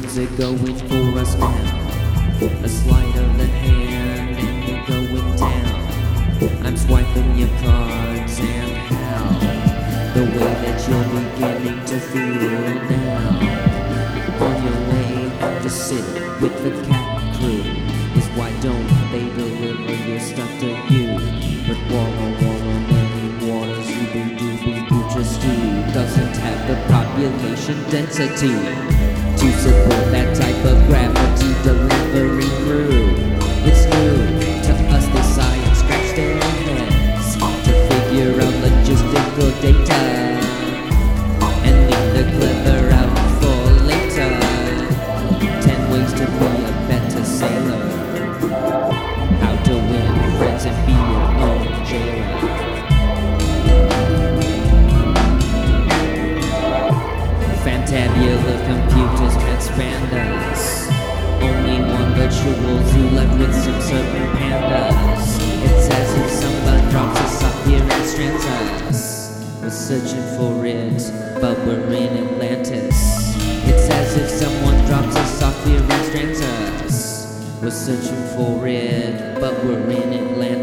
are going for us now. A sleight of the hand and you're going down. I'm swiping your cards and how the way that you're beginning to feel now. On your way to sit with the cat crew is why don't they deliver your stuff to you? But Walla many waters, you just do doesn't have the population density to support that type of gravity delivery crew. It's new to us, they sigh and scratch their heads to figure out logistical data and leave the clever out for later. 10 ways to be a better sailor, how to win friends and be your own jailer. Fantabular computers can expand us. Only one virtual zoo left with some certain pandas. It's as if someone drops us off here and strands us. We're searching for it, but we're in Atlantis. It's as if someone drops us off here and strands us. We're searching for it, but we're in Atlantis.